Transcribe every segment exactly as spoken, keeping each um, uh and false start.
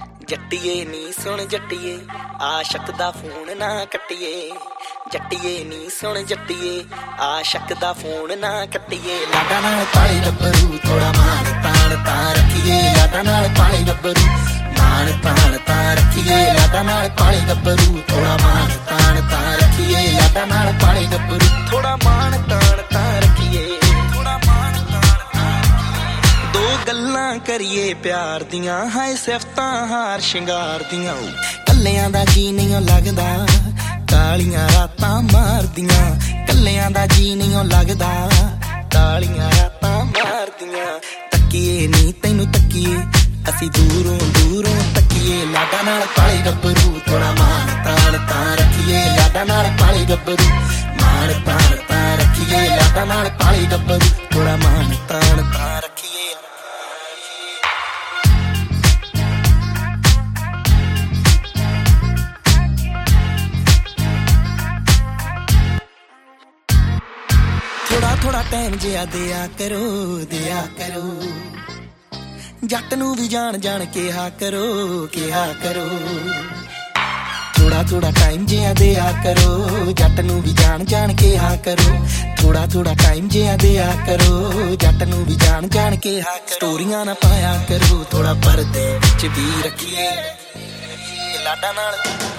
ਜੱਟੀਏ ਨੀ ਸੁਣ ਜੱਟੀਏ ਆਸ਼ਕ ਦਾ ਫੋਨ ਨਾ ਕੱਟੀਏ ਜੱਟੀਏ ਨੀ ਸੁਣ ਜੱਟੀਏ ਆਸ਼ਕ ਦਾ ਫੋਨ ਨਾ ਕੱਟੀਏ ਲਾਡਾ ਨਾਲ ਪਾਲੀ ਗੱਭਰੂ ਥੋੜਾ ਮਾਣ ਤਾਣ ਤਾਂ ਰੱਖੀਏ ਲਾਡਾ ਨਾਲ ਪਾਲੀ ਗੱਭਰੂ ਮਾਣ ਤਾਣ ਤਾਂ ਰੱਖੀਏ ਲਾਡਾ ਨਾਲ ਪਾਲੀ ਗੱਭਰੂ ਥੋੜਾ ਮਾਣ ਤਾਣ ਤਾਂ ਰੱਖੀਏ ਲਾਡਾ ਨਾਲ ਪਾਲੀ ਗੱਭਰੂ ਥੋੜਾ ਮਾਣ ਤਾਣ ਤਾਂ ਰੱਖੀਏ ਥੋੜਾ ਮਾਣ ਦੋ ਗੱਲਾਂ ਕਰੀਏ ਪਿਆਰ ਦੀਆਂ ਹਾਏ ਸਿਫਤਾਂ ਹਾਰ ਸ਼ਿੰਗਾਰ ਦੀਆਂ ਕੱਲਿਆਂ ਦਾ ਜੀ ਨਹੀਂ ਲੱਗਦਾ ਕਾਲੀਆਂ ਰਾਤਾਂ ਮਾਰਦੀਆਂ ਕੱਲਿਆਂ ਦਾ ਜੀ ਨਹੀਂ ਲੱਗਦਾ ਕਾਲੀਆਂ ਰਾਤਾਂ ਮਾਰਦੀਆਂ ਤੱਕੀਏ ਨੀ ਤੈਨੂੰ ਤੱਕੀਏ ਅਸੀਂ ਦੂਰੋਂ ਦੂਰੋਂ ਤੱਕੀਏ ਲਾਡਾ ਨਾਲ ਪਾਲੀ ਗੱਭਰੂ ਥੋੜਾ ਮਾਣ ਤਾਣ ਤਾਂ ਰੱਖੀਏ ਲਾਡਾ ਨਾਲ ਪਾਲੀ ਗੱਭਰੂ ਮਾਣ ਤਾਣ ਤਾਂ ਰੱਖੀਏ ਲਾਡਾ ਨਾਲ ਪਾਲੀ ਗੱਭਰੂ ਥੋੜਾ ਮਾਣ ਤਾਣ ਤਾਂ ਰੱਖੀਏ ਥੋੜਾ ਥੋੜਾ ਟਾਈਮ ਜਿਆ ਦਿਆ ਕਰੋ ਦਿਆ ਕਰੋ ਜੱਟ ਨੂੰ ਵੀ ਜਾਣ ਜਾਣ ਕਿਹਾ ਕਰੋ ਕਿਹਾ ਕਰੋ ਥੋੜਾ ਥੋੜਾ ਟਾਈਮ ਜਿਆ ਦਿਆ ਕਰੋ ਜੱਟ ਨੂੰ ਵੀ ਜਾਣ ਜਾਣ ਕਿਹਾ ਕਰੋ ਥੋੜਾ ਥੋੜਾ ਟਾਈਮ ਜਿਆ ਦਿਆ ਕਰੋ ਜੱਟ ਨੂੰ ਵੀ ਜਾਣ ਜਾਣ ਕਿਹਾ ਕਰੋ ਸਟੋਰੀਆਂ ਨਾ ਪਾਇਆ ਕਰੋ ਥੋੜਾ ਪਰਦੇ ਵਿੱਚ ਵੀ ਰੱਖੀਏ ਲਾਡਾ ਨਾਲ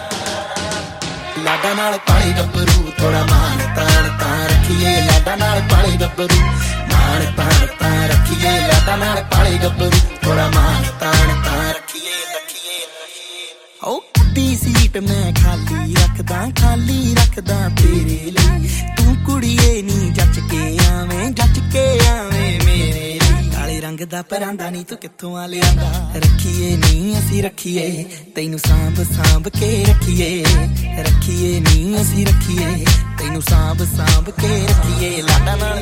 ਲਾਡਾ ਨਾਲ ਪਾਲੀ ਗੱਭਰੂ ਥੋੜਾ ਮਾਣ ਤਾਣ ਤਾਂ ਰੱਖੀਏ ਲਾਡਾ ਨਾਲ ਪਾਲੀ ਗੱਭਰੂ ਮਾਣ ਤਾਣ ਤਾਂ ਰੱਖੀਏ ਲਾਡਾ ਨਾਲ ਪਾਲੀ ਗੱਭਰੂ ਥੋੜਾ ਮਾਣ ਤਾਣ ਤਾਂ ਰੱਖੀਏ ਰੱਖੀਏ ਓ ਕੱਢੀ ਸੀਟ ਮੈਂ ਖਾਲੀ ਰੱਖਦਾ ਖਾਲੀ ਰੱਖਦਾ ਤੇਰੇ ਲਈ ਤੂੰ ਕੁੜੀਏ ਨੀ ਜੱਚ ਕੇ ਆਵੇਂ ਜੱਚ ਕੇ ਆਵੇਂ ਮੇਰੇ ਲਈ ਕਾਲੇ ਰੰਗ ਦਾ ਪਰਾਂਦਾ ਨੀ ਤੂੰ ਕਿੱਥੋਂ ਆ ਲਿਆਂਦਾ ਰੱਖੀਏ ਨੀ ਅਸੀਂ ਰੱਖੀਏ ਤੈਨੂੰ ਸਾਂਭ ਸਾਂਭ ਕੇ ਰੱਖੀਏ ਰੱਖੀਏ ਨੀ ਅਸੀਂ ਰੱਖੀਏ ਤੈਨੂੰ ਸਾਂਭ ਸਾਂਭ ਕੇ ਰੱਖੀਏ ਲਾਡਾ ਨਾਲ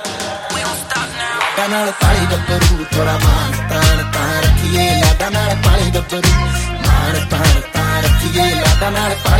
ਲਾਡਾ ਨਾਲ ਪਾਲੀ ਗੱਭਰੂ ਥੋੜਾ ਮਾਣ ਤਾਣ ਤਾਂ ਰੱਖੀਏ ਲਾਡਾ ਨਾਲ ਪਾਲੀ ਗੱਭਰੂ ਮਾਣ ਤਾਣ ਤਾਂ ਰੱਖੀਏ ਲਾਡਾ ਨਾਲ